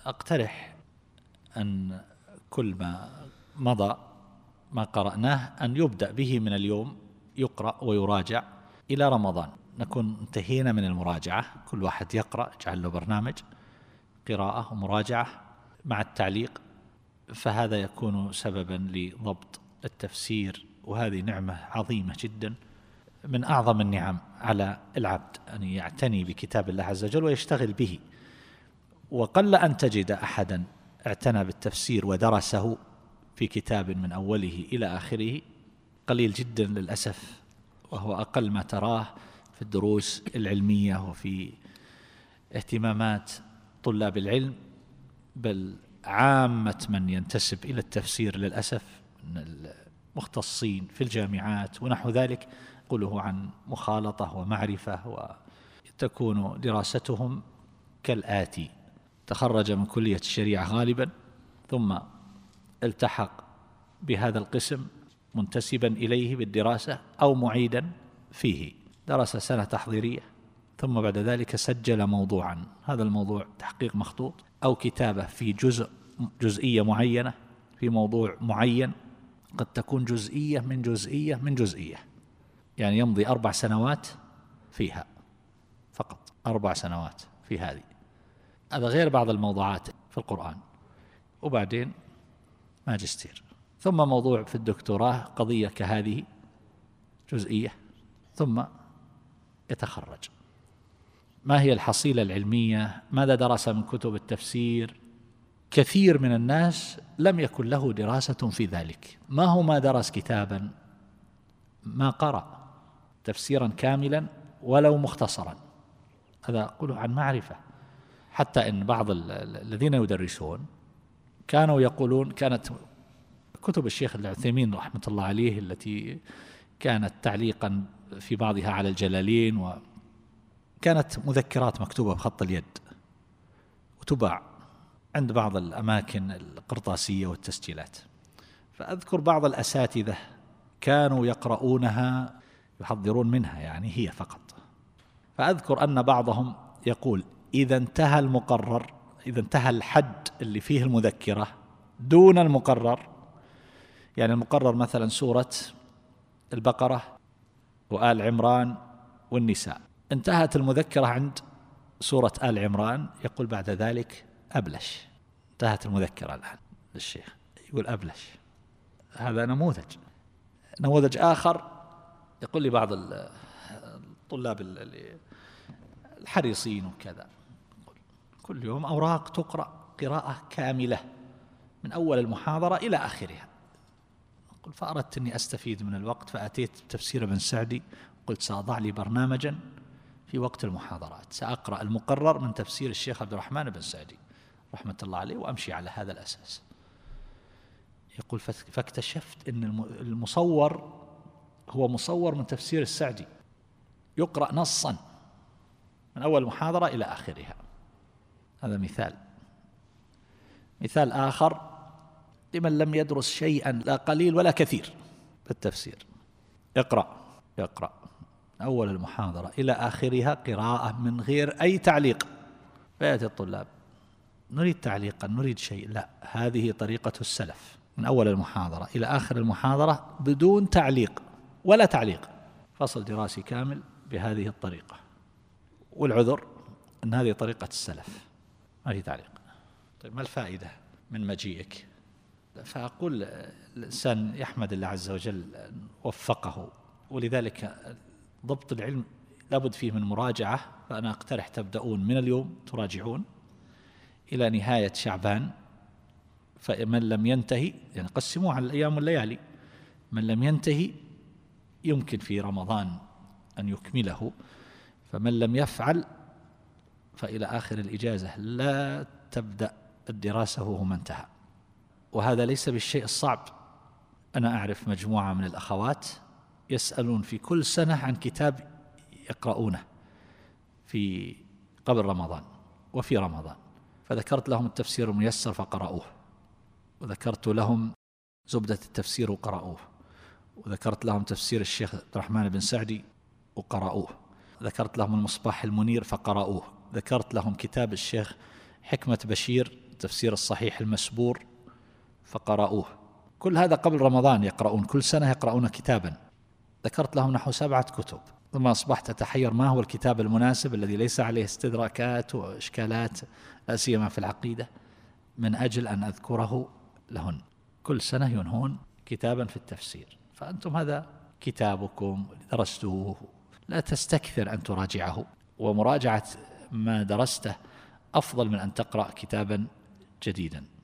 أقترح أن كل ما مضى ما قرأناه أن يبدأ به من اليوم، يقرأ ويراجع إلى رمضان، نكون انتهينا من المراجعة. كل واحد يقرأ، جعل له برنامج قراءة ومراجعة مع التعليق، فهذا يكون سببا لضبط التفسير، وهذه نعمة عظيمة جدا من أعظم النعم على العبد، أن يعتني بكتاب الله عز وجل ويشتغل به. وقل أن تجد أحدا اعتنى بالتفسير ودرسه في كتاب من أوله إلى آخره، قليل جدا للأسف، وهو أقل ما تراه في الدروس العلمية وفي اهتمامات طلاب العلم، بل عامة من ينتسب إلى التفسير للأسف من المختصين في الجامعات ونحو ذلك قله عن مخالطة ومعرفة، وتكون دراستهم كالآتي: تخرج من كلية الشريعة غالبا، ثم التحق بهذا القسم منتسبا إليه بالدراسة أو معيدا فيه، درس سنة تحضيرية، ثم بعد ذلك سجل موضوعا، هذا الموضوع تحقيق مخطوط أو كتابة في جزئية معينة في موضوع معين، قد تكون جزئية من جزئية من جزئية، يعني يمضي 4 سنوات فيها فقط، 4 سنوات في هذه، هذا غير بعض الموضوعات في القرآن، وبعدين ماجستير، ثم موضوع في الدكتوراه قضية كهذه جزئية، ثم يتخرج. ما هي الحصيلة العلمية؟ ماذا درس من كتب التفسير؟ كثير من الناس لم يكن له دراسة في ذلك، ما هو ما درس كتابا، ما قرأ تفسيرا كاملا ولو مختصرا، هذا أقوله عن معرفة. حتى إن بعض الذين يدرسون كانوا يقولون، كانت كتب الشيخ العثيمين رحمة الله عليه التي كانت تعليقا في بعضها على الجلالين، وكانت مذكرات مكتوبة بخط اليد وتباع عند بعض الأماكن القرطاسية والتسجيلات، فأذكر بعض الأساتذة كانوا يقرؤونها يحضرون منها، يعني هي فقط. فأذكر أن بعضهم يقول إذا انتهى المقرر، إذا انتهى الحد اللي فيه المذكرة دون المقرر، يعني المقرر مثلا سورة البقرة وآل عمران والنساء، انتهت المذكرة عند سورة آل عمران، يقول بعد ذلك أبلش، انتهت المذكرة الآن للشيخ، يقول أبلش. هذا نموذج آخر يقول لي بعض الطلاب الحريصين وكذا، كل يوم أوراق تقرأ قراءة كاملة من أول المحاضرة إلى آخرها. فأردت أني أستفيد من الوقت، فأتيت تفسير ابن سعدي، قلت سأضع لي برنامجا في وقت المحاضرات سأقرأ المقرر من تفسير الشيخ عبد الرحمن بن سعدي رحمة الله عليه، وأمشي على هذا الأساس. يقول فاكتشفت أن المصور هو مصور من تفسير السعدي، يقرأ نصا من أول محاضرة إلى آخرها. هذا مثال آخر لمن لم يدرس شيئا لا قليل ولا كثير بالتفسير، يقرأ أول المحاضرة إلى آخرها قراءة من غير أي تعليق. فيأتي الطلاب نريد تعليقا، نريد شيء، لا، هذه طريقة السلف، من أول المحاضرة إلى آخر المحاضرة بدون تعليق ولا تعليق، فصل دراسي كامل بهذه الطريقة. والعذر أن هذه طريقة السلف، ما في تعليق. طيب ما الفائدة من مجيئك؟ فأقول الإنسان يحمد الله عز وجل وفقه، ولذلك ضبط العلم لابد فيه من مراجعة. فأنا أقترح تبدأون من اليوم تراجعون إلى نهاية شعبان، فمن لم ينتهي، يعني قسموه على الأيام والليالي، من لم ينتهي يمكن في رمضان أن يكمله، فمن لم يفعل فإلى آخر الإجازة لا تبدأ الدراسة وهو ما انتهى. وهذا ليس بالشيء الصعب. أنا أعرف مجموعة من الأخوات يسألون في كل سنة عن كتاب يقرؤونه في قبل رمضان وفي رمضان، فذكرت لهم التفسير الميسر فقرأوه، وذكرت لهم زبدة التفسير وقرأوه، وذكرت لهم تفسير الشيخ عبد الرحمن بن سعدي وقرأوه، ذكرت لهم المصباح المنير فقرأوه، ذكرت لهم كتاب الشيخ حكمة بشير تفسير الصحيح المسبور فقرأوه. كل هذا قبل رمضان يقرؤون، كل سنة يقرؤون كتابا. ذكرت لهم نحو 7 كتب، ثم أصبحت أتحير ما هو الكتاب المناسب الذي ليس عليه استدراكات وإشكالات لا سيما في العقيدة، من أجل أن أذكره لهن. كل سنة ينهون كتابا في التفسير، فأنتم هذا كتابكم درستوه، لا تستكثر أن تراجعه، ومراجعة ما درسته أفضل من أن تقرأ كتابا جديدا.